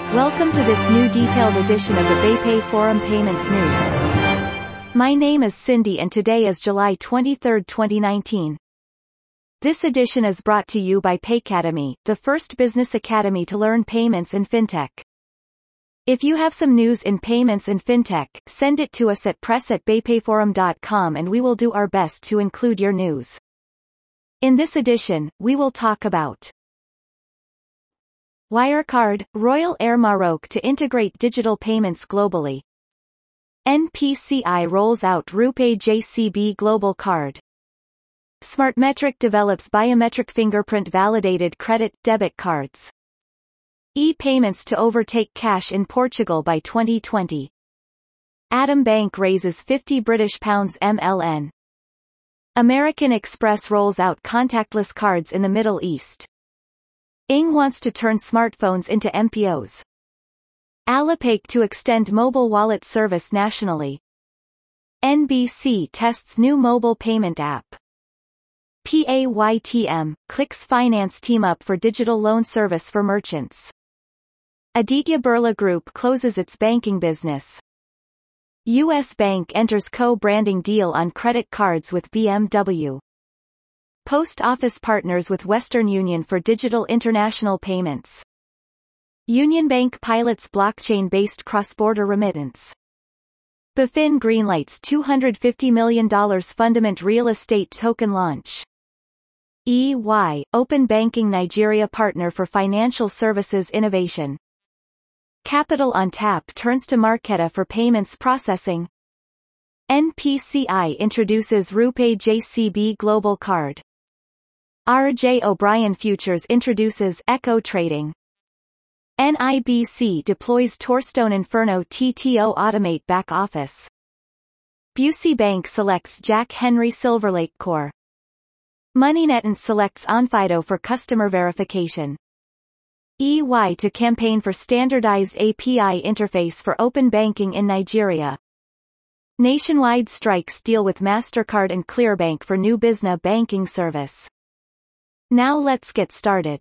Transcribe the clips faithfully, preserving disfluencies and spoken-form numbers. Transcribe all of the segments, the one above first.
Welcome to this new detailed edition of the BayPay Forum Payments News. My name is Cindy and today is July twenty-third, twenty nineteen. This edition is brought to you by Paycademy, the first business academy to learn payments and fintech. If you have some news in payments and fintech, send it to us at press at baypayforum dot com and we will do our best to include your news. In this edition, we will talk about Wirecard, Royal Air Maroc to integrate digital payments globally. N P C I rolls out RuPay J C B Global Card. Smartmetric develops biometric fingerprint-validated credit/debit cards. E-payments to overtake cash in Portugal by twenty twenty. Adam Bank raises fifty British pounds M L N. American Express rolls out contactless cards in the Middle East. Ing wants to turn smartphones into M P Os. Alipay to extend mobile wallet service nationally. N B C tests new mobile payment app. Paytm, Clicks Finance team up for digital loan service for merchants. Aditya Birla Group closes its banking business. U S Bank enters co-branding deal on credit cards with B M W. Post Office partners with Western Union for digital international payments. Union Bank pilots blockchain-based cross-border remittance. B F I N greenlights two hundred fifty million dollars Fundament real estate token launch. E Y, Open Banking Nigeria partner for financial services innovation. Capital on Tap turns to Marqeta for payments processing. N P C I introduces RuPay J C B Global Card. R J O'Brien Futures introduces Echo Trading. N I B C deploys Torstone Inferno T T O Automate back office. Busey Bank selects Jack Henry Silverlake Core. MoneyNet selects Onfido for customer verification. E Y to campaign for standardized A P I interface for open banking in Nigeria. Nationwide strikes deal with MasterCard and Clearbank for new business banking service. Now let's get started.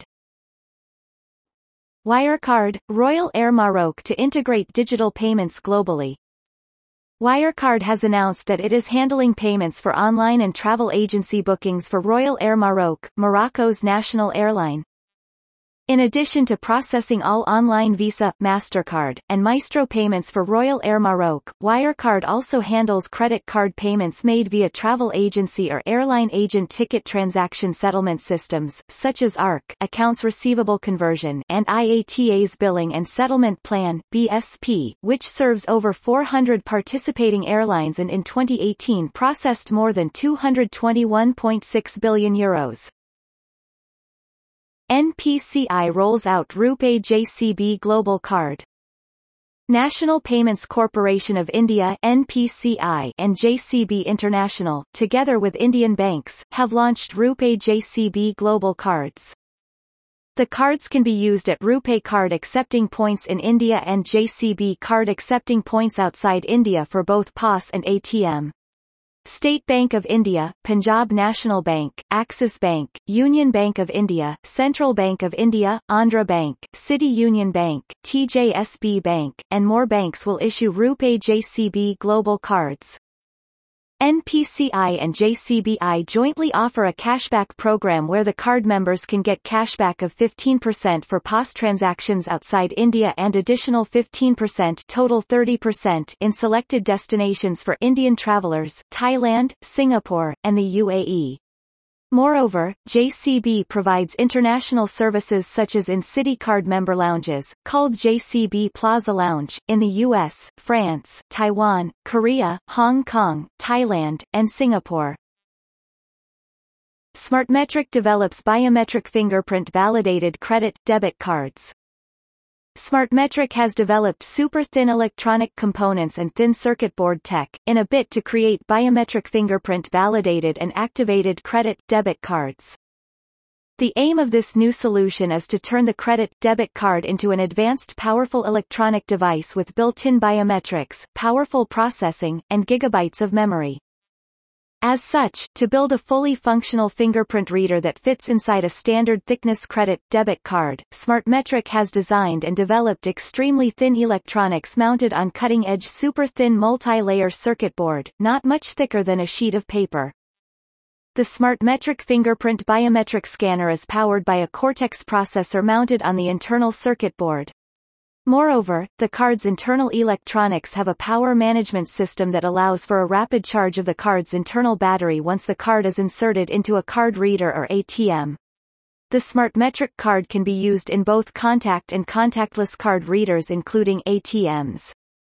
Wirecard, Royal Air Maroc to integrate digital payments globally. Wirecard has announced that it is handling payments for online and travel agency bookings for Royal Air Maroc, Morocco's national airline. In addition to processing all online Visa, MasterCard, and Maestro payments for Royal Air Maroc, Wirecard also handles credit card payments made via travel agency or airline agent ticket transaction settlement systems, such as A R C accounts receivable conversion and I A T A's billing and settlement plan, B S P, which serves over four hundred participating airlines and in twenty eighteen processed more than two hundred twenty-one point six billion euros. N P C I rolls out RuPay J C B Global Card. National Payments Corporation of India N P C I and J C B International, together with Indian banks, have launched RuPay J C B Global Cards. The cards can be used at RuPay card accepting points in India and J C B card accepting points outside India for both P O S and A T M. State Bank of India, Punjab National Bank, Axis Bank, Union Bank of India, Central Bank of India, Andhra Bank, City Union Bank, T J S B Bank, and more banks will issue RuPay J C B Global Cards. N P C I and J C B I jointly offer a cashback program where the card members can get cashback of fifteen percent for P O S transactions outside India and additional fifteen percent total thirty percent in selected destinations for Indian travelers, Thailand, Singapore, and the U A E. Moreover, J C B provides international services such as in-city card member lounges, called J C B Plaza Lounge, in the U S, France, Taiwan, Korea, Hong Kong, Thailand, and Singapore. Smartmetric develops biometric fingerprint-validated credit/debit cards. Smartmetric has developed super-thin electronic components and thin circuit board tech, in a bid to create biometric fingerprint-validated and activated credit/debit cards. The aim of this new solution is to turn the credit/debit card into an advanced powerful electronic device with built-in biometrics, powerful processing, and gigabytes of memory. As such, to build a fully functional fingerprint reader that fits inside a standard thickness credit, debit card, Smartmetric has designed and developed extremely thin electronics mounted on cutting-edge super-thin multi-layer circuit board, not much thicker than a sheet of paper. The Smartmetric fingerprint biometric scanner is powered by a Cortex processor mounted on the internal circuit board. Moreover, the card's internal electronics have a power management system that allows for a rapid charge of the card's internal battery once the card is inserted into a card reader or A T M. The Smartmetric card can be used in both contact and contactless card readers including A T Ms.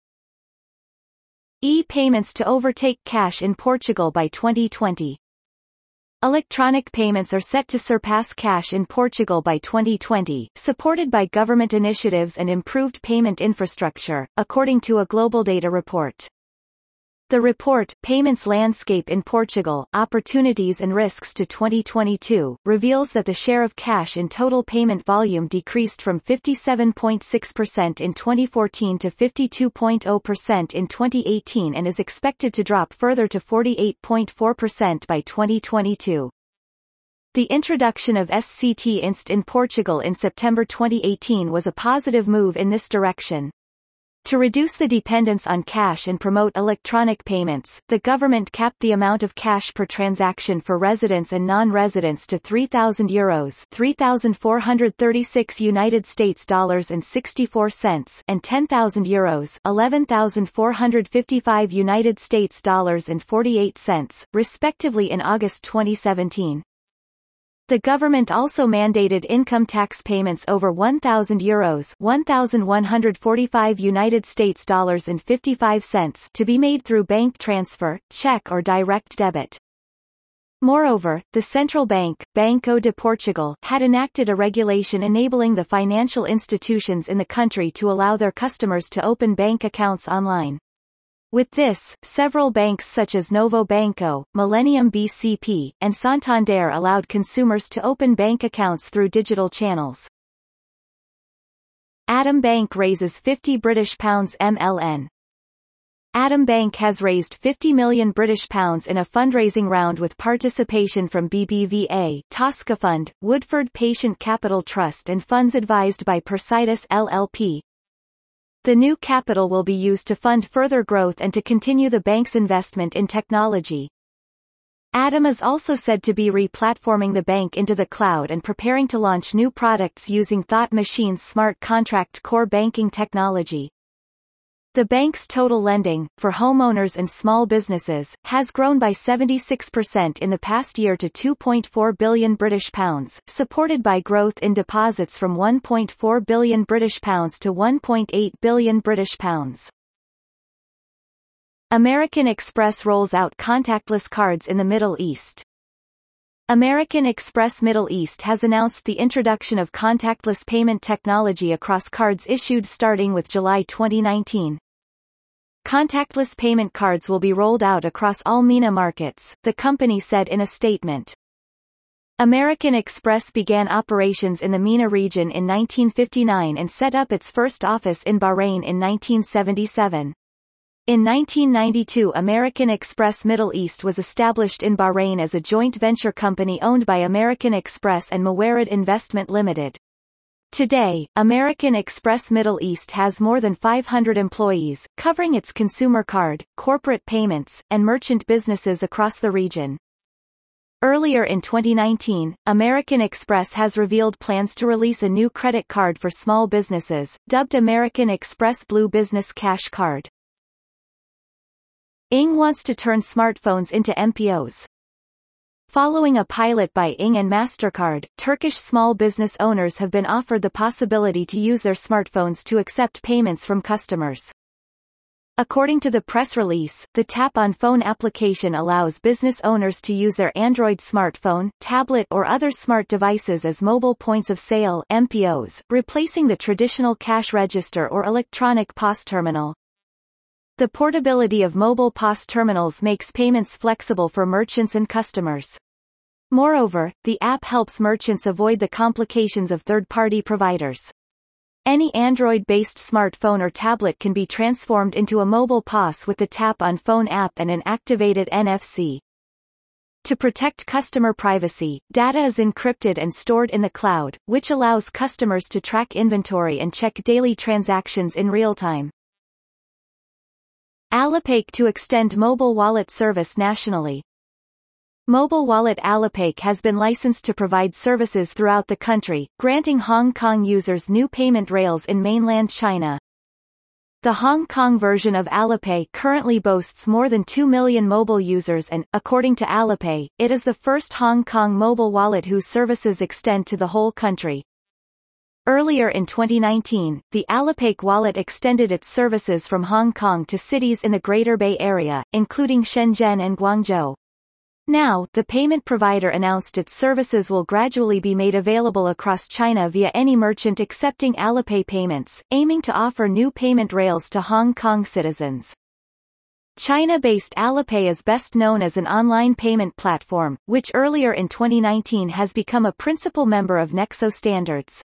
E-payments to overtake cash in Portugal by twenty twenty. Electronic payments are set to surpass cash in Portugal by twenty twenty, supported by government initiatives and improved payment infrastructure, according to a GlobalData report. The report, Payments Landscape in Portugal, Opportunities and Risks to twenty twenty-two, reveals that the share of cash in total payment volume decreased from fifty-seven point six percent in twenty fourteen to fifty-two point zero percent in twenty eighteen and is expected to drop further to forty-eight point four percent by twenty twenty-two. The introduction of S C T Inst in Portugal in September twenty eighteen was a positive move in this direction. To reduce the dependence on cash and promote electronic payments, the government capped the amount of cash per transaction for residents and non-residents to three thousand euros, three thousand four hundred thirty-six United States dollars and sixty-four cents, and ten thousand euros, eleven thousand four hundred fifty-five United States dollars and forty-eight cents, respectively in August twenty seventeen. The government also mandated income tax payments over one thousand euros, one thousand one hundred forty-five United States dollars and fifty-five cents, to be made through bank transfer, check or direct debit. Moreover, the central bank, Banco de Portugal, had enacted a regulation enabling the financial institutions in the country to allow their customers to open bank accounts online. With this, several banks such as Novo Banco, Millennium B C P, and Santander allowed consumers to open bank accounts through digital channels. Atom Bank raises fifty British pounds M L N. Atom Bank has raised fifty million British pounds in a fundraising round with participation from B B V A, Tosca Fund, Woodford Patient Capital Trust and funds advised by Persitus L L P. The new capital will be used to fund further growth and to continue the bank's investment in technology. Atom is also said to be re-platforming the bank into the cloud and preparing to launch new products using Thought Machine's smart contract core banking technology. The bank's total lending, for homeowners and small businesses, has grown by seventy-six percent in the past year to two point four billion British pounds, supported by growth in deposits from one point four billion British pounds to one point eight billion British pounds. American Express rolls out contactless cards in the Middle East. American Express Middle East has announced the introduction of contactless payment technology across cards issued starting with July twenty nineteen. Contactless payment cards will be rolled out across all MENA markets, the company said in a statement. American Express began operations in the MENA region in nineteen fifty-nine and set up its first office in Bahrain in nineteen seventy-seven. In nineteen ninety-two, American Express Middle East was established in Bahrain as a joint venture company owned by American Express and Mawarid Investment Limited. Today, American Express Middle East has more than five hundred employees, covering its consumer card, corporate payments, and merchant businesses across the region. Earlier in twenty nineteen, American Express has revealed plans to release a new credit card for small businesses, dubbed American Express Blue Business Cash Card. I N G wants to turn smartphones into M P Os. Following a pilot by I N G and MasterCard, Turkish small business owners have been offered the possibility to use their smartphones to accept payments from customers. According to the press release, the Tap on Phone application allows business owners to use their Android smartphone, tablet or other smart devices as mobile points of sale M P Os, replacing the traditional cash register or electronic P O S terminal. The portability of mobile P O S terminals makes payments flexible for merchants and customers. Moreover, the app helps merchants avoid the complications of third-party providers. Any Android-based smartphone or tablet can be transformed into a mobile P O S with the Tap on Phone app and an activated N F C. To protect customer privacy, data is encrypted and stored in the cloud, which allows customers to track inventory and check daily transactions in real time. Alipay to extend mobile wallet service nationally. Mobile wallet Alipay has been licensed to provide services throughout the country, granting Hong Kong users new payment rails in mainland China. The Hong Kong version of Alipay currently boasts more than two million mobile users and, according to Alipay, it is the first Hong Kong mobile wallet whose services extend to the whole country. Earlier in twenty nineteen, the Alipay wallet extended its services from Hong Kong to cities in the Greater Bay Area, including Shenzhen and Guangzhou. Now, the payment provider announced its services will gradually be made available across China via any merchant accepting Alipay payments, aiming to offer new payment rails to Hong Kong citizens. China-based Alipay is best known as an online payment platform, which earlier in twenty nineteen has become a principal member of Nexo standards.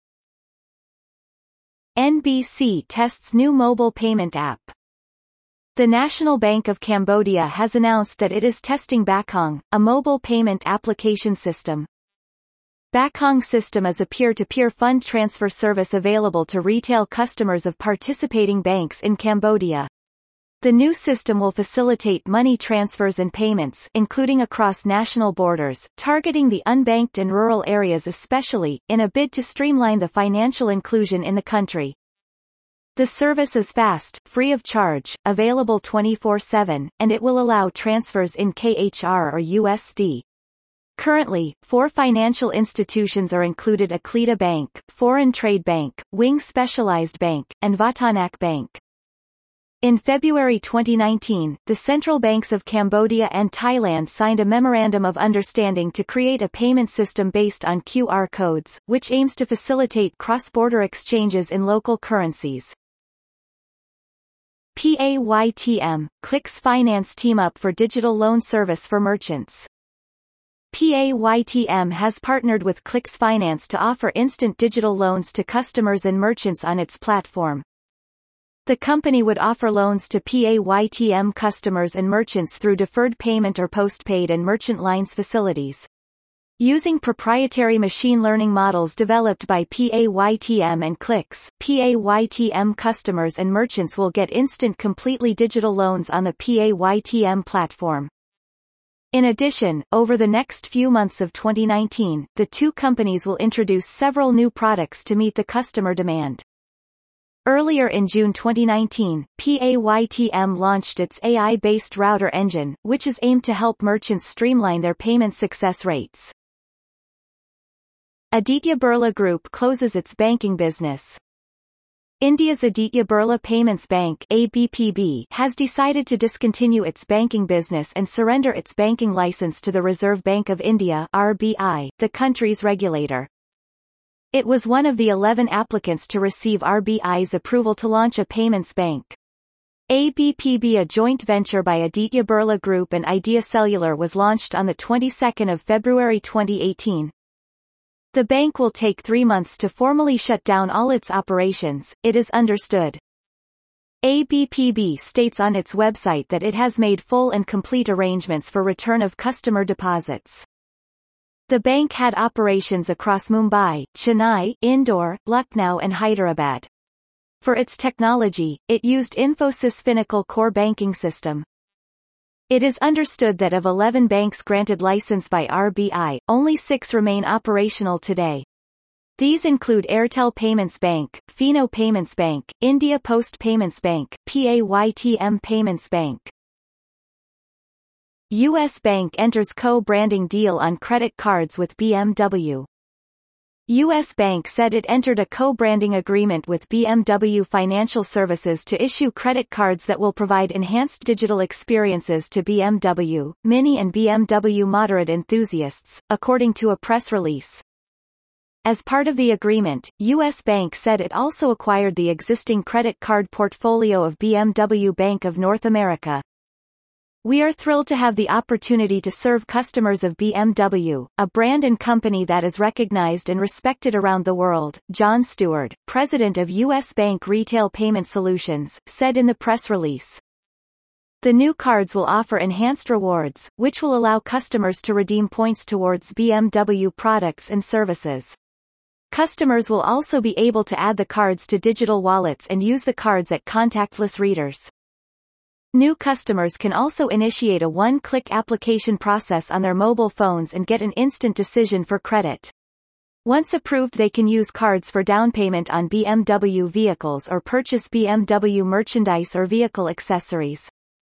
N B C tests new mobile payment app. The National Bank of Cambodia has announced that it is testing Bakong, a mobile payment application system. Bakong system is a peer-to-peer fund transfer service available to retail customers of participating banks in Cambodia. The new system will facilitate money transfers and payments, including across national borders, targeting the unbanked and rural areas especially, in a bid to streamline the financial inclusion in the country. The service is fast, free of charge, available twenty-four seven, and it will allow transfers in K H R or U S D. Currently, four financial institutions are included: Aklida Bank, Foreign Trade Bank, Wing Specialized Bank, and Vatanak Bank. In February twenty nineteen, the central banks of Cambodia and Thailand signed a Memorandum of Understanding to create a payment system based on Q R codes, which aims to facilitate cross-border exchanges in local currencies. Paytm, Clicks Finance team up for digital loan service for merchants. Paytm has partnered with Clicks Finance to offer instant digital loans to customers and merchants on its platform. The company would offer loans to Paytm customers and merchants through deferred payment or postpaid and merchant lines facilities. Using proprietary machine learning models developed by Paytm and Clicks, Paytm customers and merchants will get instant completely digital loans on the Paytm platform. In addition, over the next few months of twenty nineteen, the two companies will introduce several new products to meet the customer demand. Earlier in June twenty nineteen, Paytm launched its A I-based router engine, which is aimed to help merchants streamline their payment success rates. Aditya Birla Group closes its banking business. India's Aditya Birla Payments Bank (A B P B) has decided to discontinue its banking business and surrender its banking license to the Reserve Bank of India (R B I), the country's regulator. It was one of the eleven applicants to receive R B I's approval to launch a payments bank. A B P B, a joint venture by Aditya Birla Group and Idea Cellular, was launched on the twenty-second of February twenty eighteen. The bank will take three months to formally shut down all its operations, it is understood. A B P B states on its website that it has made full and complete arrangements for return of customer deposits. The bank had operations across Mumbai, Chennai, Indore, Lucknow and Hyderabad. For its technology, it used Infosys Finacle core banking system. It is understood that of eleven banks granted license by R B I, only six remain operational today. These include Airtel Payments Bank, Fino Payments Bank, India Post Payments Bank, Paytm Payments Bank. U S Bank enters co-branding deal on credit cards with B M W. U S Bank said it entered a co-branding agreement with B M W Financial Services to issue credit cards that will provide enhanced digital experiences to B M W, Mini and B M W moderate enthusiasts, according to a press release. As part of the agreement, U S Bank said it also acquired the existing credit card portfolio of B M W Bank of North America. We are thrilled to have the opportunity to serve customers of B M W, a brand and company that is recognized and respected around the world, John Stewart, president of U S Bank Retail Payment Solutions, said in the press release. The new cards will offer enhanced rewards, which will allow customers to redeem points towards B M W products and services. Customers will also be able to add the cards to digital wallets and use the cards at contactless readers. New customers can also initiate a one-click application process on their mobile phones and get an instant decision for credit. Once approved, they can use cards for down payment on B M W vehicles or purchase B M W merchandise or vehicle accessories.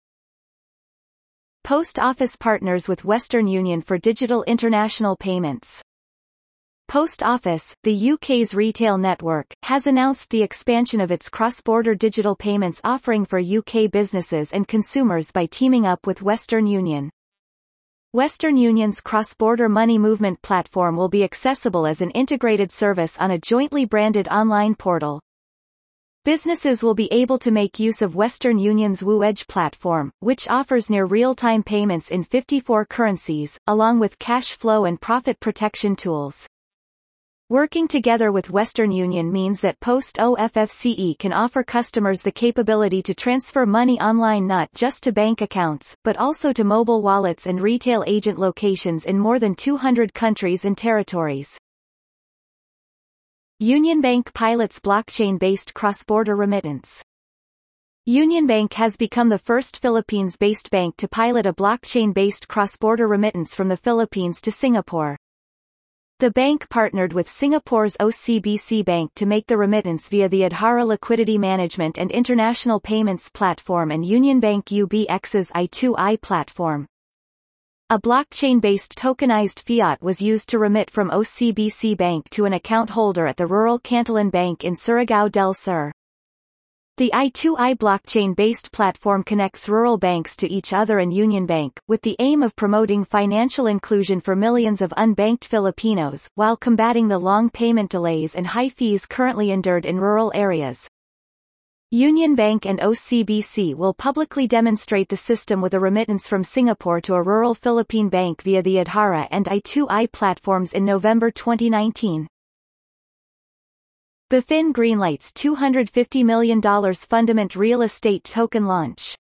Post Office partners with Western Union for digital international payments. Post Office, the U K's retail network, has announced the expansion of its cross-border digital payments offering for U K businesses and consumers by teaming up with Western Union. Western Union's cross-border money movement platform will be accessible as an integrated service on a jointly branded online portal. Businesses will be able to make use of Western Union's WooEdge platform, which offers near real-time payments in fifty-four currencies, along with cash flow and profit protection tools. Working together with Western Union means that Post O F F C E can offer customers the capability to transfer money online not just to bank accounts, but also to mobile wallets and retail agent locations in more than two hundred countries and territories. Union Bank pilots blockchain-based cross-border remittance. Union Bank has become the first Philippines-based bank to pilot a blockchain-based cross-border remittance from the Philippines to Singapore. The bank partnered with Singapore's O C B C Bank to make the remittance via the Adhara Liquidity Management and International Payments Platform and Union Bank U B X's I two I platform. A blockchain-based tokenized fiat was used to remit from O C B C Bank to an account holder at the Rural Cantalan Bank in Surigao del Sur. The I two I blockchain-based platform connects rural banks to each other and Union Bank, with the aim of promoting financial inclusion for millions of unbanked Filipinos, while combating the long payment delays and high fees currently endured in rural areas. Union Bank and O C B C will publicly demonstrate the system with a remittance from Singapore to a rural Philippine bank via the Adhara and I two I platforms in November twenty nineteen. BaFin greenlights two hundred fifty million dollars Fundament real estate token launch.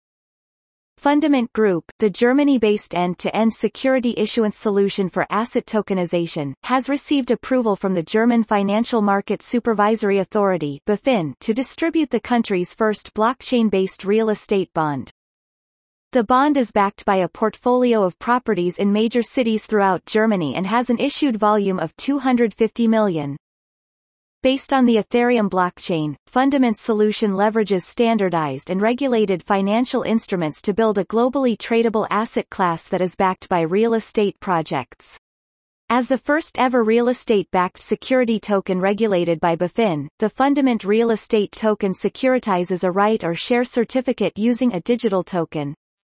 Fundament Group, the Germany-based end-to-end security issuance solution for asset tokenization, has received approval from the German Financial Market Supervisory Authority (BaFin) to distribute the country's first blockchain-based real estate bond. The bond is backed by a portfolio of properties in major cities throughout Germany and has an issued volume of two hundred fifty million. Based on the Ethereum blockchain, Fundament's solution leverages standardized and regulated financial instruments to build a globally tradable asset class that is backed by real estate projects. As the first ever real estate-backed security token regulated by BaFin, the Fundament real estate token securitizes a right or share certificate using a digital token.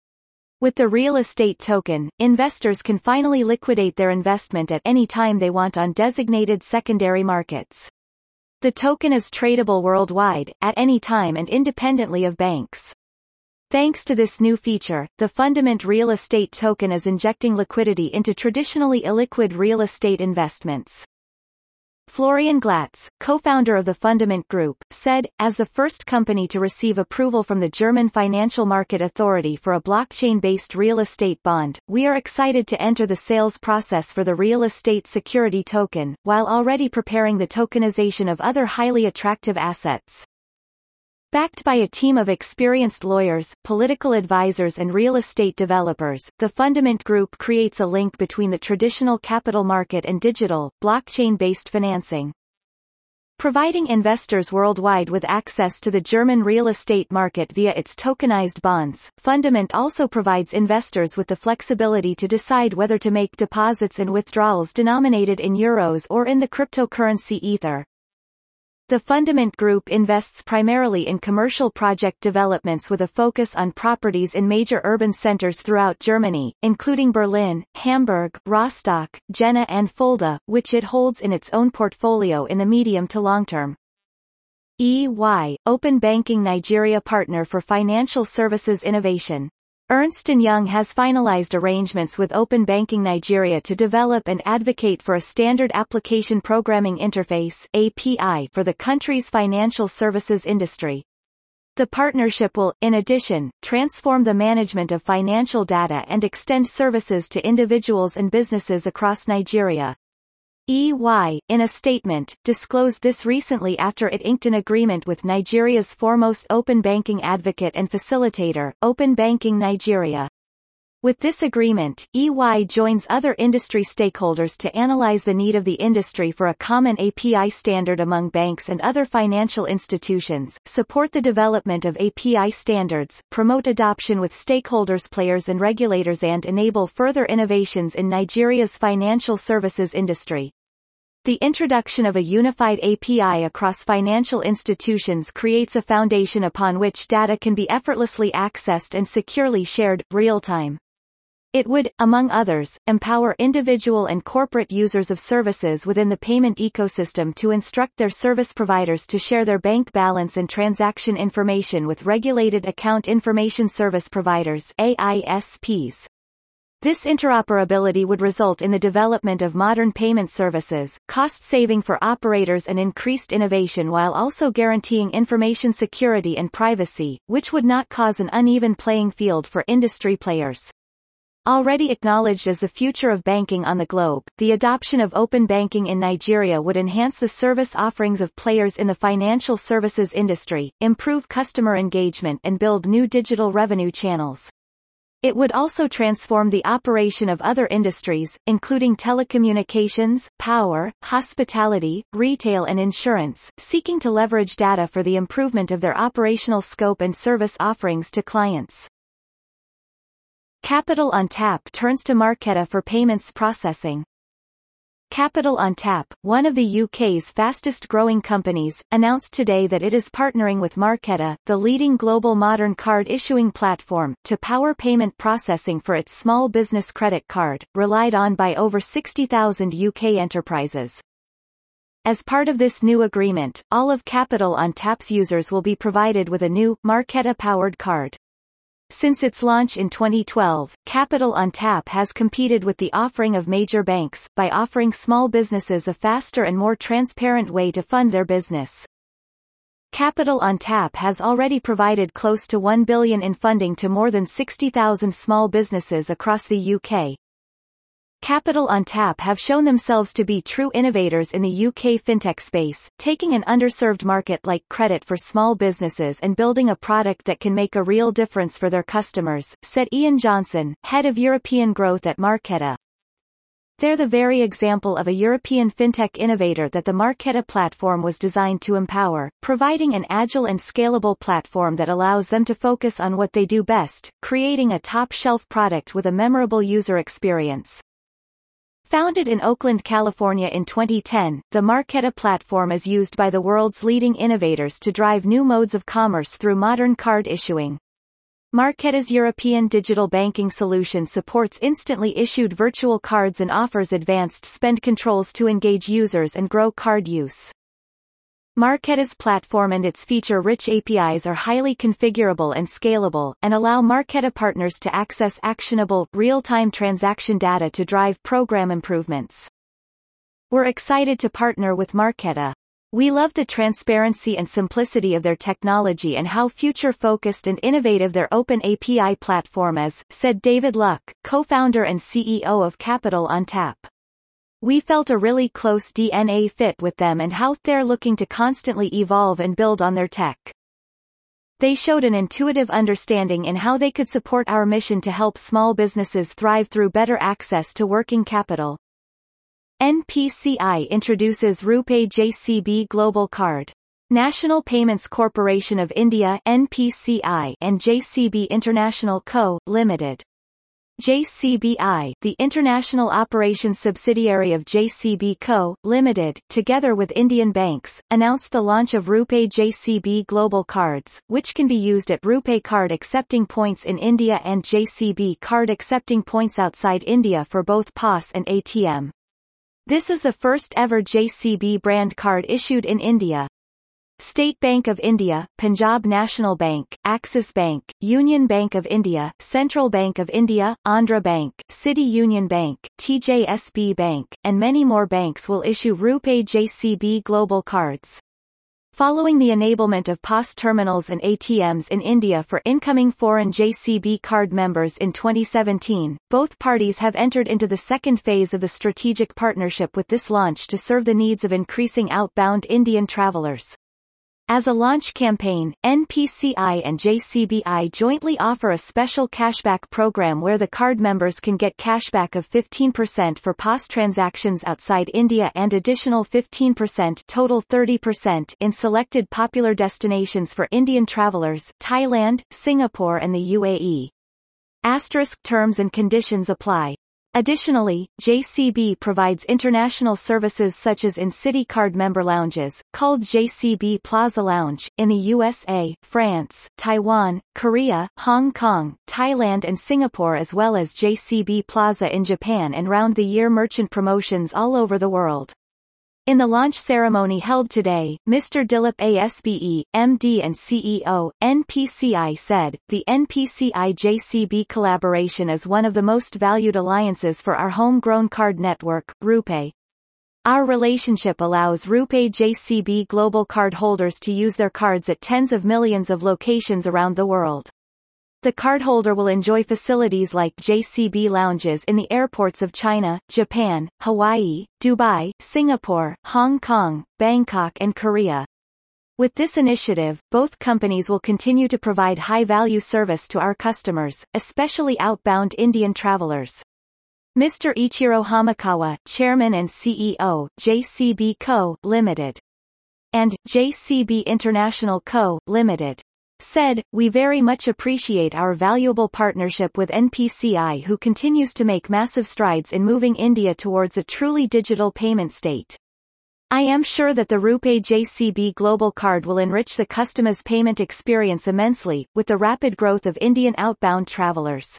With the real estate token, investors can finally liquidate their investment at any time they want on designated secondary markets. The token is tradable worldwide, at any time and independently of banks. Thanks to this new feature, the Fundament real estate token is injecting liquidity into traditionally illiquid real estate investments. Florian Glatz, co-founder of the Fundament Group, said, as the first company to receive approval from the German Financial Market Authority for a blockchain-based real estate bond, we are excited to enter the sales process for the real estate security token, while already preparing the tokenization of other highly attractive assets. Backed by a team of experienced lawyers, political advisors and real estate developers, the Fundament Group creates a link between the traditional capital market and digital, blockchain-based financing. Providing investors worldwide with access to the German real estate market via its tokenized bonds, Fundament also provides investors with the flexibility to decide whether to make deposits and withdrawals denominated in euros or in the cryptocurrency Ether. The Fundament Group invests primarily in commercial project developments with a focus on properties in major urban centers throughout Germany, including Berlin, Hamburg, Rostock, Jena and Fulda, which it holds in its own portfolio in the medium to long term. E Y, Open Banking Nigeria partner for financial services innovation. Ernst and Young has finalized arrangements with Open Banking Nigeria to develop and advocate for a standard application programming interface (A P I) for the country's financial services industry. The partnership will, in addition, transform the management of financial data and extend services to individuals and businesses across Nigeria. E Y, in a statement, disclosed this recently after it inked an agreement with Nigeria's foremost open banking advocate and facilitator, Open Banking Nigeria. With this agreement, E Y joins other industry stakeholders to analyze the need of the industry for a common A P I standard among banks and other financial institutions, support the development of A P I standards, promote adoption with stakeholders, players and regulators, and enable further innovations in Nigeria's financial services industry. The introduction of a unified A P I across financial institutions creates a foundation upon which data can be effortlessly accessed and securely shared, real-time. It would, among others, empower individual and corporate users of services within the payment ecosystem to instruct their service providers to share their bank balance and transaction information with regulated account information service providers (A I S Ps). This interoperability would result in the development of modern payment services, cost saving for operators and increased innovation, while also guaranteeing information security and privacy, which would not cause an uneven playing field for industry players. Already acknowledged as the future of banking on the globe, the adoption of open banking in Nigeria would enhance the service offerings of players in the financial services industry, improve customer engagement and build new digital revenue channels. It would also transform the operation of other industries, including telecommunications, power, hospitality, retail and insurance, seeking to leverage data for the improvement of their operational scope and service offerings to clients. Capital on Tap turns to Marqeta for payments processing. Capital on Tap, one of the U K's fastest-growing companies, announced today that it is partnering with Marqeta, the leading global modern card issuing platform, to power payment processing for its small business credit card, relied on by over sixty thousand U K enterprises. As part of this new agreement, all of Capital on Tap's users will be provided with a new, Marqeta-powered card. Since its launch in twenty twelve, Capital on Tap has competed with the offering of major banks, by offering small businesses a faster and more transparent way to fund their business. Capital on Tap has already provided close to one billion dollars in funding to more than sixty thousand small businesses across the U K. Capital on Tap have shown themselves to be true innovators in the U K fintech space, taking an underserved market like credit for small businesses and building a product that can make a real difference for their customers, said Ian Johnson, head of European growth at Marqeta. They're the very example of a European fintech innovator that the Marqeta platform was designed to empower, providing an agile and scalable platform that allows them to focus on what they do best, creating a top-shelf product with a memorable user experience. Founded in Oakland, California in twenty ten, the Marqeta platform is used by the world's leading innovators to drive new modes of commerce through modern card issuing. Marqeta's European digital banking solution supports instantly issued virtual cards and offers advanced spend controls to engage users and grow card use. Marqeta's platform and its feature-rich A P Is are highly configurable and scalable, and allow Marqeta partners to access actionable, real-time transaction data to drive program improvements. We're excited to partner with Marqeta. We love the transparency and simplicity of their technology and how future-focused and innovative their open A P I platform is, said David Luck, co-founder and C E O of Capital on Tap. We felt a really close D N A fit with them and how they're looking to constantly evolve and build on their tech. They showed an intuitive understanding in how they could support our mission to help small businesses thrive through better access to working capital. N P C I introduces RuPay J C B Global Card. National Payments Corporation of India N P C I and J C B International Co., Limited. J C B I, the international operations subsidiary of J C B Co., Limited, together with Indian banks, announced the launch of RuPay J C B Global Cards, which can be used at RuPay card accepting points in India and J C B card accepting points outside India for both P O S and A T M. This is the first ever J C B brand card issued in India. State Bank of India, Punjab National Bank, Axis Bank, Union Bank of India, Central Bank of India, Andhra Bank, City Union Bank, T J S B Bank, and many more banks will issue RuPay J C B Global Cards. Following the enablement of P O S terminals and A T Ms in India for incoming foreign J C B card members in twenty seventeen, both parties have entered into the second phase of the strategic partnership with this launch to serve the needs of increasing outbound Indian travelers. As a launch campaign, N P C I and J C B I jointly offer a special cashback program where the card members can get cashback of fifteen percent for P O S transactions outside India and additional fifteen percent, total thirty percent, in selected popular destinations for Indian travelers, Thailand, Singapore and the U A E. Asterisk terms and conditions apply. Additionally, J C B provides international services such as in-city card member lounges, called J C B Plaza Lounge, in the U S A, France, Taiwan, Korea, Hong Kong, Thailand and Singapore, as well as J C B Plaza in Japan and round-the-year merchant promotions all over the world. In the launch ceremony held today, Mister Dilip Asbe, M D and C E O, N P C I said, "The N P C I J C B collaboration is one of the most valued alliances for our homegrown card network, RuPay. Our relationship allows RuPay J C B global card holders to use their cards at tens of millions of locations around the world. The cardholder will enjoy facilities like J C B lounges in the airports of China, Japan, Hawaii, Dubai, Singapore, Hong Kong, Bangkok and Korea." With this initiative, both companies will continue to provide high-value service to our customers, especially outbound Indian travelers. Mister Ichiro Hamakawa, Chairman and C E O, J C B Co., Limited, and J C B International Co., Limited, said, "We very much appreciate our valuable partnership with N P C I, who continues to make massive strides in moving India towards a truly digital payment state. I am sure that the RuPay J C B Global Card will enrich the customer's payment experience immensely, with the rapid growth of Indian outbound travelers."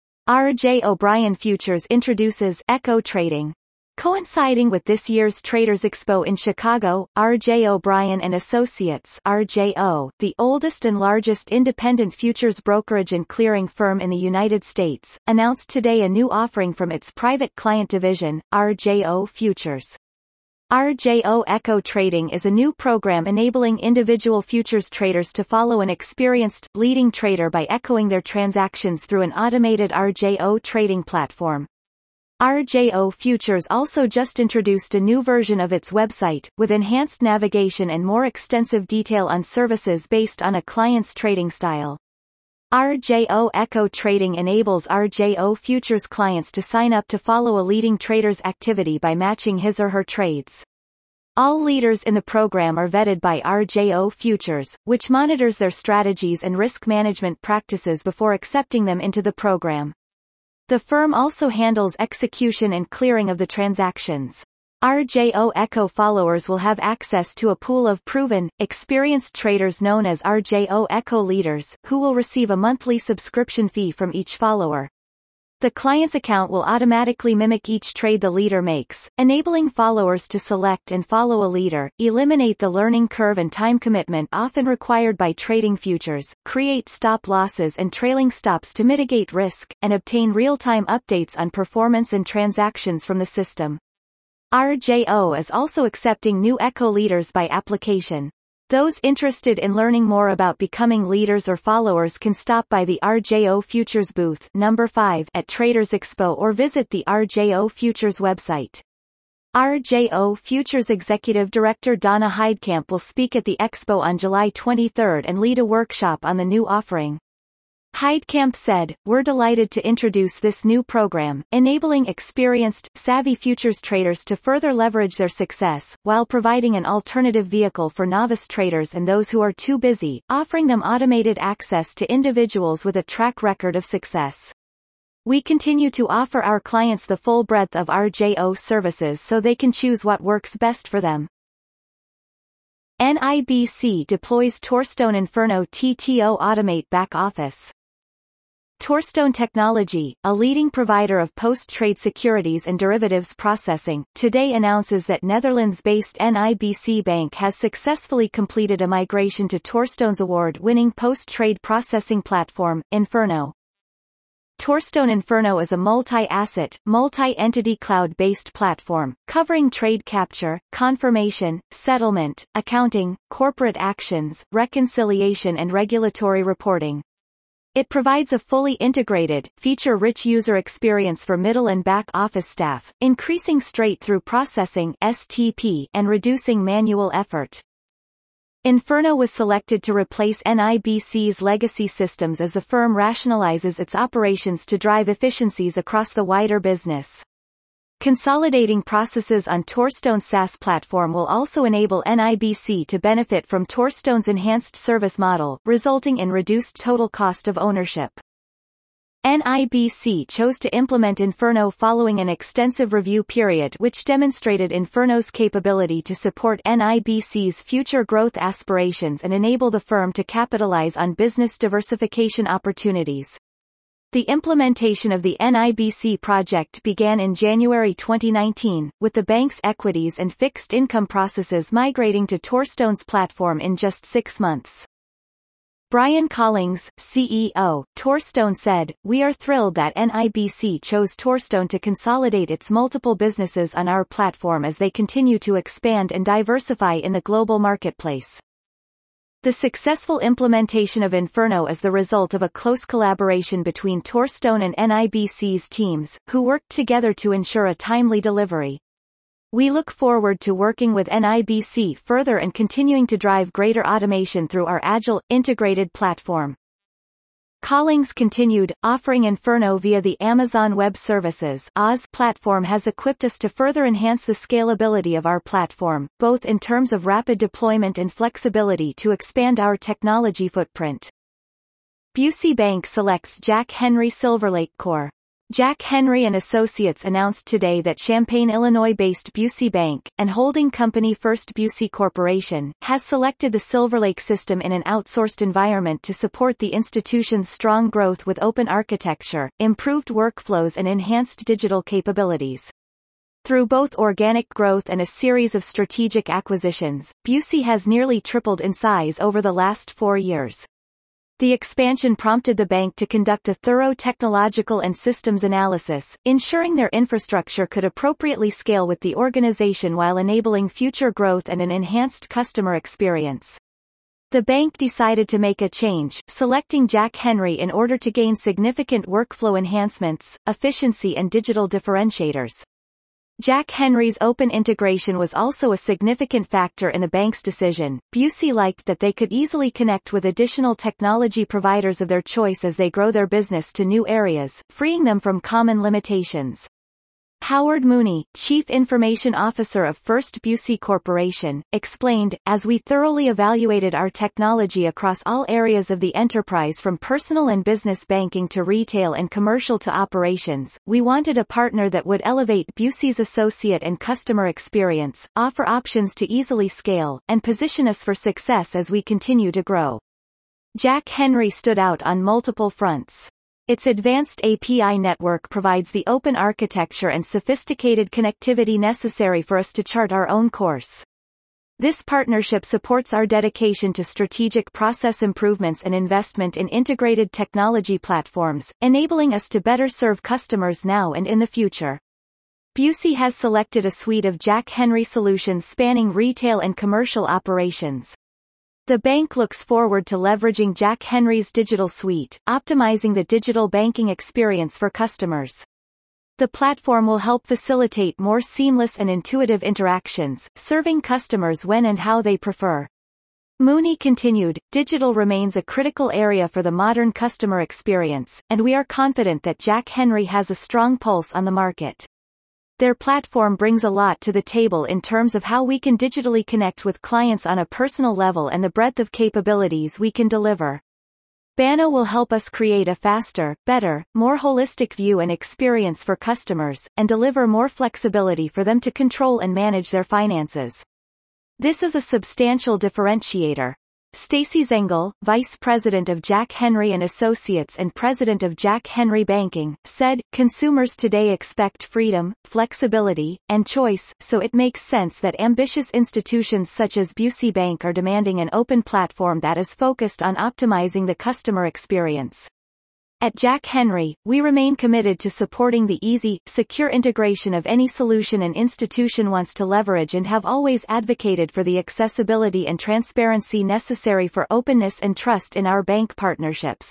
R J O'Brien Futures introduces Echo Trading. Coinciding with this year's Traders Expo in Chicago, R J O'Brien and Associates (R J O), the oldest and largest independent futures brokerage and clearing firm in the United States, announced today a new offering from its private client division, R J O Futures. R J O Echo Trading is a new program enabling individual futures traders to follow an experienced, leading trader by echoing their transactions through an automated R J O trading platform. R J O Futures also just introduced a new version of its website, with enhanced navigation and more extensive detail on services based on a client's trading style. R J O Echo Trading enables R J O Futures clients to sign up to follow a leading trader's activity by matching his or her trades. All leaders in the program are vetted by R J O Futures, which monitors their strategies and risk management practices before accepting them into the program. The firm also handles execution and clearing of the transactions. R J O Echo followers will have access to a pool of proven, experienced traders known as R J O Echo leaders, who will receive a monthly subscription fee from each follower. The client's account will automatically mimic each trade the leader makes, enabling followers to select and follow a leader, eliminate the learning curve and time commitment often required by trading futures, create stop losses and trailing stops to mitigate risk, and obtain real-time updates on performance and transactions from the system. R J O is also accepting new Echo leaders by application. Those interested in learning more about becoming leaders or followers can stop by the R J O Futures booth number five at Traders Expo or visit the R J O Futures website. R J O Futures Executive Director Donna Heidkamp will speak at the Expo on July twenty-third and lead a workshop on the new offering. Heidkamp said, "We're delighted to introduce this new program, enabling experienced, savvy futures traders to further leverage their success, while providing an alternative vehicle for novice traders and those who are too busy, offering them automated access to individuals with a track record of success. We continue to offer our clients the full breadth of R J O services so they can choose what works best for them." N I B C deploys Torstone Inferno T T O Automate Back Office. Torstone Technology, a leading provider of post-trade securities and derivatives processing, today announces that Netherlands-based N I B C Bank has successfully completed a migration to Torstone's award-winning post-trade processing platform, Inferno. Tourstone Inferno is a multi-asset, multi-entity cloud-based platform, covering trade capture, confirmation, settlement, accounting, corporate actions, reconciliation and regulatory reporting. It provides a fully integrated, feature-rich user experience for middle and back-office staff, increasing straight-through processing (S T P) and reducing manual effort. Inferno was selected to replace N I B C's legacy systems as the firm rationalizes its operations to drive efficiencies across the wider business. Consolidating processes on Tourstone's SaaS platform will also enable N I B C to benefit from Tourstone's enhanced service model, resulting in reduced total cost of ownership. N I B C chose to implement Inferno following an extensive review period which demonstrated Inferno's capability to support N I B C's future growth aspirations and enable the firm to capitalize on business diversification opportunities. The implementation of the N I B C project began in January twenty nineteen, with the bank's equities and fixed income processes migrating to Tourstone's platform in just six months. Brian Collings, C E O, Tourstone said, "We are thrilled that N I B C chose Tourstone to consolidate its multiple businesses on our platform as they continue to expand and diversify in the global marketplace." The successful implementation of Inferno is the result of a close collaboration between Tourstone and N I B C's teams, who worked together to ensure a timely delivery. We look forward to working with N I B C further and continuing to drive greater automation through our agile, integrated platform. Collings continued, offering Inferno via the Amazon Web Services (A W S) platform has equipped us to further enhance the scalability of our platform, both in terms of rapid deployment and flexibility to expand our technology footprint. Busey Bank selects Jack Henry SilverLake Corp. Jack Henry and Associates announced today that Champaign, Illinois-based Busey Bank, and holding company First Busey Corporation, has selected the SilverLake system in an outsourced environment to support the institution's strong growth with open architecture, improved workflows and enhanced digital capabilities. Through both organic growth and a series of strategic acquisitions, Busey has nearly tripled in size over the last four years. The expansion prompted the bank to conduct a thorough technological and systems analysis, ensuring their infrastructure could appropriately scale with the organization while enabling future growth and an enhanced customer experience. The bank decided to make a change, selecting Jack Henry in order to gain significant workflow enhancements, efficiency and digital differentiators. Jack Henry's open integration was also a significant factor in the bank's decision. Busey liked that they could easily connect with additional technology providers of their choice as they grow their business to new areas, freeing them from common limitations. Howard Mooney, Chief Information Officer of First Busey Corporation, explained, "As we thoroughly evaluated our technology across all areas of the enterprise from personal and business banking to retail and commercial to operations, we wanted a partner that would elevate Busey's associate and customer experience, offer options to easily scale, and position us for success as we continue to grow." Jack Henry stood out on multiple fronts. Its advanced A P I network provides the open architecture and sophisticated connectivity necessary for us to chart our own course. This partnership supports our dedication to strategic process improvements and investment in integrated technology platforms, enabling us to better serve customers now and in the future. Busey has selected a suite of Jack Henry solutions spanning retail and commercial operations. The bank looks forward to leveraging Jack Henry's digital suite, optimizing the digital banking experience for customers. The platform will help facilitate more seamless and intuitive interactions, serving customers when and how they prefer. Mooney continued, "Digital remains a critical area for the modern customer experience, and we are confident that Jack Henry has a strong pulse on the market. Their platform brings a lot to the table in terms of how we can digitally connect with clients on a personal level and the breadth of capabilities we can deliver. Banno will help us create a faster, better, more holistic view and experience for customers, and deliver more flexibility for them to control and manage their finances. This is a substantial differentiator." Stacy Zengel, Vice President of Jack Henry and Associates and President of Jack Henry Banking, said, "Consumers today expect freedom, flexibility, and choice, so it makes sense that ambitious institutions such as Busey Bank are demanding an open platform that is focused on optimizing the customer experience." At Jack Henry, we remain committed to supporting the easy, secure integration of any solution an institution wants to leverage and have always advocated for the accessibility and transparency necessary for openness and trust in our bank partnerships.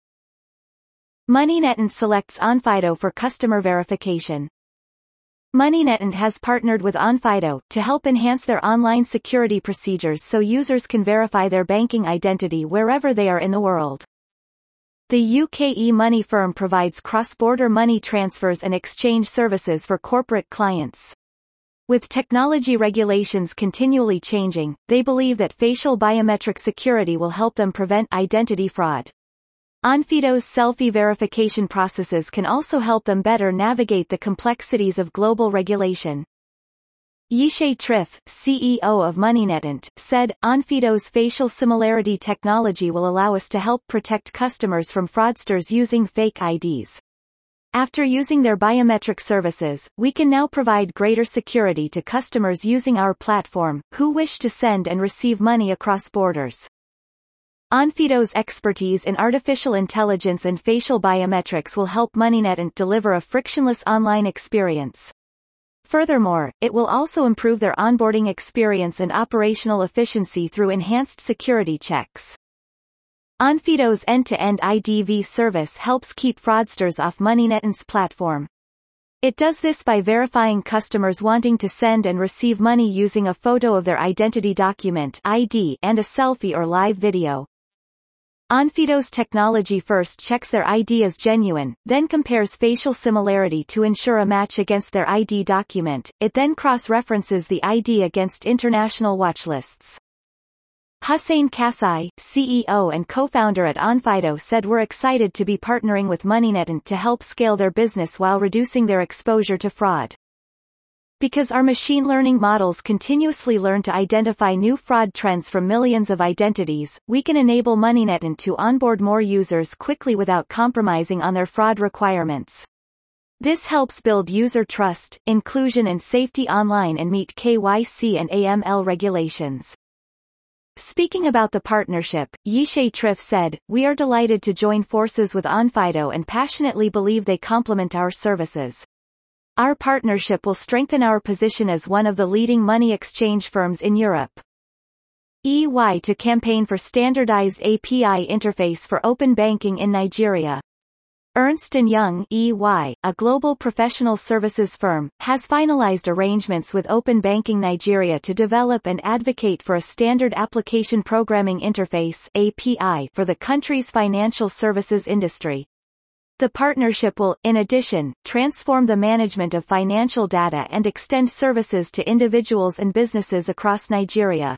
MoneyNetant selects Onfido for customer verification. MoneyNetant has partnered with Onfido to help enhance their online security procedures so users can verify their banking identity wherever they are in the world. The U K e-money firm provides cross-border money transfers and exchange services for corporate clients. With technology regulations continually changing, they believe that facial biometric security will help them prevent identity fraud. Onfido's selfie verification processes can also help them better navigate the complexities of global regulation. Yishay Triff, C E O of MoneyNetant, said, "Onfido's facial similarity technology will allow us to help protect customers from fraudsters using fake I Ds. After using their biometric services, we can now provide greater security to customers using our platform, who wish to send and receive money across borders." Onfido's expertise in artificial intelligence and facial biometrics will help MoneyNetant deliver a frictionless online experience. Furthermore, it will also improve their onboarding experience and operational efficiency through enhanced security checks. Onfido's end-to-end I D V service helps keep fraudsters off MoneyNetant's platform. It does this by verifying customers wanting to send and receive money using a photo of their identity document I D and a selfie or live video. Onfido's technology first checks their I D as genuine, then compares facial similarity to ensure a match against their I D document. It then cross-references the I D against international watchlists. Hussein Kasai, C E O and co-founder at Onfido, said, "We're excited to be partnering with MoneyNetant to help scale their business while reducing their exposure to fraud. Because our machine learning models continuously learn to identify new fraud trends from millions of identities, we can enable MoneyNetant to onboard more users quickly without compromising on their fraud requirements. This helps build user trust, inclusion and safety online and meet K Y C and A M L regulations." Speaking about the partnership, Yishay Triff said, "We are delighted to join forces with Onfido and passionately believe they complement our services. Our partnership will strengthen our position as one of the leading money exchange firms in Europe." E Y to campaign for standardized A P I interface for open banking in Nigeria. Ernst and Young E Y, a global professional services firm, has finalized arrangements with Open Banking Nigeria to develop and advocate for a standard application programming interface A P I for the country's financial services industry. The partnership will, in addition, transform the management of financial data and extend services to individuals and businesses across Nigeria.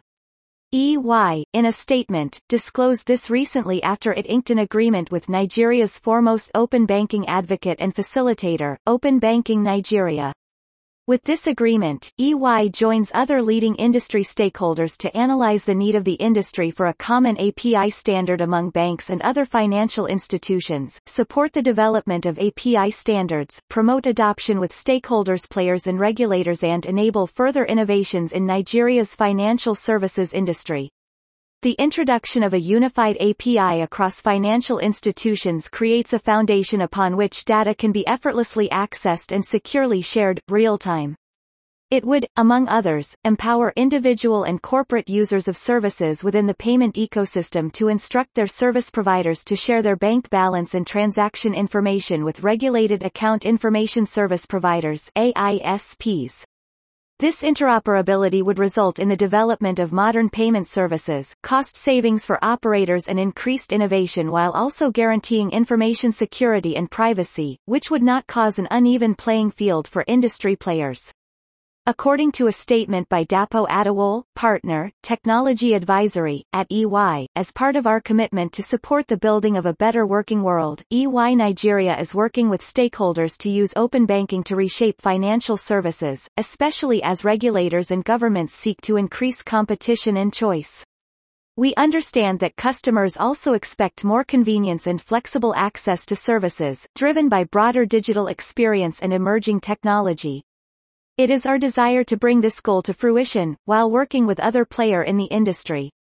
E Y, in a statement, disclosed this recently after it inked an agreement with Nigeria's foremost open banking advocate and facilitator, Open Banking Nigeria. With this agreement, E Y joins other leading industry stakeholders to analyze the need of the industry for a common A P I standard among banks and other financial institutions, support the development of A P I standards, promote adoption with stakeholders, players and regulators, and enable further innovations in Nigeria's financial services industry. The introduction of a unified A P I across financial institutions creates a foundation upon which data can be effortlessly accessed and securely shared, real-time. It would, among others, empower individual and corporate users of services within the payment ecosystem to instruct their service providers to share their bank balance and transaction information with regulated account information service providers A I S Ps. This interoperability would result in the development of modern payment services, cost savings for operators and increased innovation, while also guaranteeing information security and privacy, which would not cause an uneven playing field for industry players. According to a statement by Dapo Adewole, partner, Technology Advisory, at E Y, as part of our commitment to support the building of a better working world, E Y Nigeria is working with stakeholders to use open banking to reshape financial services, especially as regulators and governments seek to increase competition and choice. We understand that customers also expect more convenience and flexible access to services, driven by broader digital experience and emerging technology. It is our desire to bring this goal to fruition, while working with other players in the industry.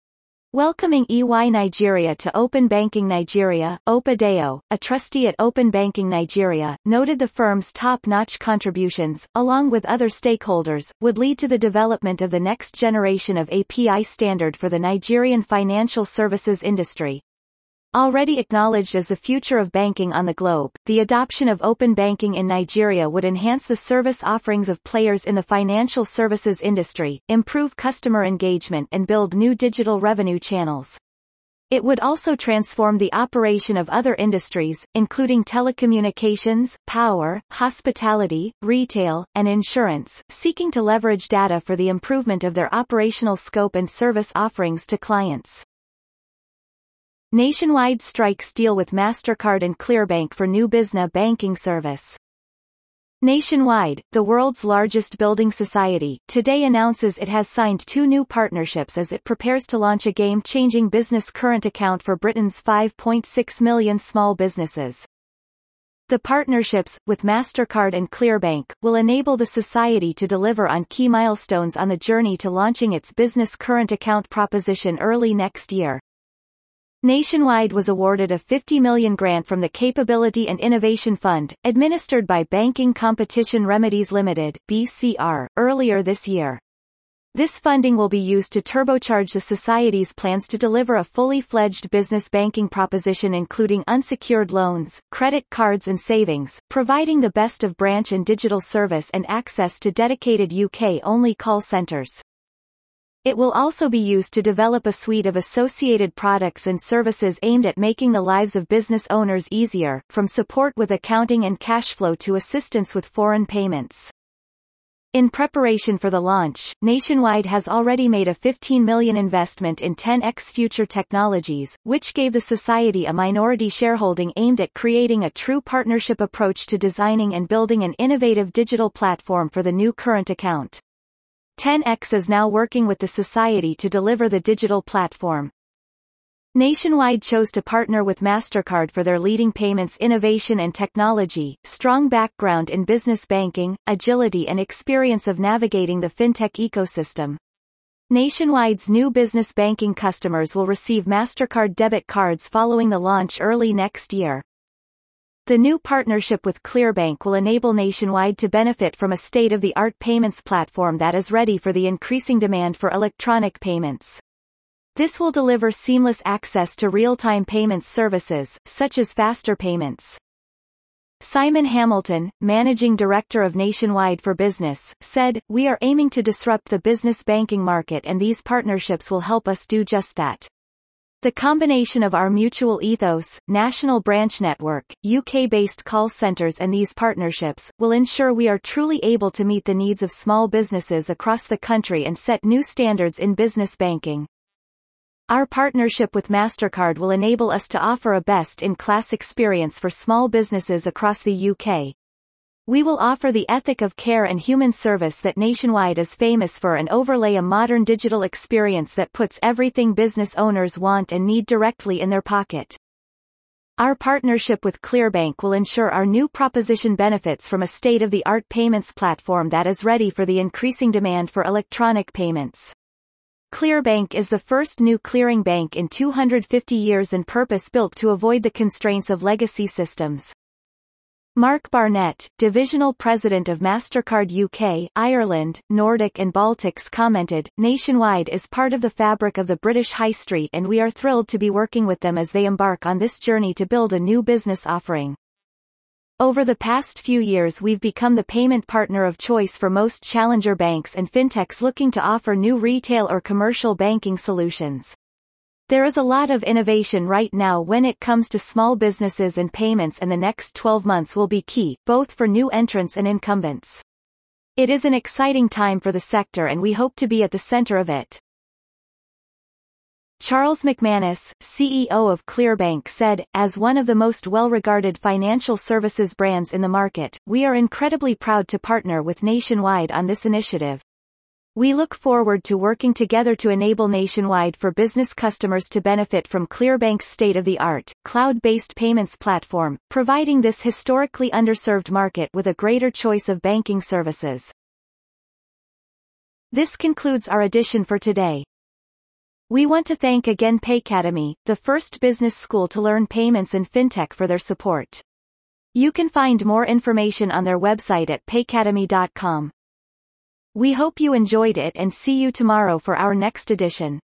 Welcoming E Y Nigeria to Open Banking Nigeria, Opedeo, a trustee at Open Banking Nigeria, noted the firm's top-notch contributions, along with other stakeholders, would lead to the development of the next generation of A P I standard for the Nigerian financial services industry. Already acknowledged as the future of banking on the globe, the adoption of open banking in Nigeria would enhance the service offerings of players in the financial services industry, improve customer engagement and build new digital revenue channels. It would also transform the operation of other industries, including telecommunications, power, hospitality, retail, and insurance, seeking to leverage data for the improvement of their operational scope and service offerings to clients. Nationwide strikes deal with MasterCard and Clearbank for new business banking service. Nationwide, the world's largest building society, today announces it has signed two new partnerships as it prepares to launch a game-changing business current account for Britain's five point six million small businesses. The partnerships, with MasterCard and Clearbank, will enable the society to deliver on key milestones on the journey to launching its business current account proposition early next year. Nationwide was awarded a fifty million dollars grant from the Capability and Innovation Fund, administered by Banking Competition Remedies Limited (B C R), earlier this year. This funding will be used to turbocharge the Society's plans to deliver a fully fledged business banking proposition including unsecured loans, credit cards and savings, providing the best of branch and digital service and access to dedicated U K-only call centres. It will also be used to develop a suite of associated products and services aimed at making the lives of business owners easier, from support with accounting and cash flow to assistance with foreign payments. In preparation for the launch, Nationwide has already made a fifteen million dollars investment in ten X Future Technologies, which gave the society a minority shareholding aimed at creating a true partnership approach to designing and building an innovative digital platform for the new current account. ten X is now working with the society to deliver the digital platform. Nationwide chose to partner with MasterCard for their leading payments innovation and technology, strong background in business banking, agility and experience of navigating the fintech ecosystem. Nationwide's new business banking customers will receive MasterCard debit cards following the launch early next year. The new partnership with Clearbank will enable Nationwide to benefit from a state-of-the-art payments platform that is ready for the increasing demand for electronic payments. This will deliver seamless access to real-time payments services, such as faster payments. Simon Hamilton, Managing Director of Nationwide for Business, said, "We are aiming to disrupt the business banking market and these partnerships will help us do just that. The combination of our mutual ethos, national branch network, U K-based call centers and these partnerships, will ensure we are truly able to meet the needs of small businesses across the country and set new standards in business banking. Our partnership with MasterCard will enable us to offer a best-in-class experience for small businesses across the U K. We will offer the ethic of care and human service that Nationwide is famous for and overlay a modern digital experience that puts everything business owners want and need directly in their pocket. Our partnership with Clearbank will ensure our new proposition benefits from a state-of-the-art payments platform that is ready for the increasing demand for electronic payments. Clearbank is the first new clearing bank in two hundred fifty years and purpose-built to avoid the constraints of legacy systems." Mark Barnett, Divisional President of MasterCard U K, Ireland, Nordic and Baltics commented, "Nationwide is part of the fabric of the British High Street and we are thrilled to be working with them as they embark on this journey to build a new business offering. Over the past few years we've become the payment partner of choice for most challenger banks and fintechs looking to offer new retail or commercial banking solutions. There is a lot of innovation right now when it comes to small businesses and payments and the next twelve months will be key, both for new entrants and incumbents. It is an exciting time for the sector and we hope to be at the center of it." Charles McManus, C E O of Clearbank said, "As one of the most well-regarded financial services brands in the market, we are incredibly proud to partner with Nationwide on this initiative. We look forward to working together to enable Nationwide for business customers to benefit from Clearbank's state-of-the-art, cloud-based payments platform, providing this historically underserved market with a greater choice of banking services." This concludes our edition for today. We want to thank again Paycademy, the first business school to learn payments and fintech, for their support. You can find more information on their website at paycademy dot com. We hope you enjoyed it and see you tomorrow for our next edition.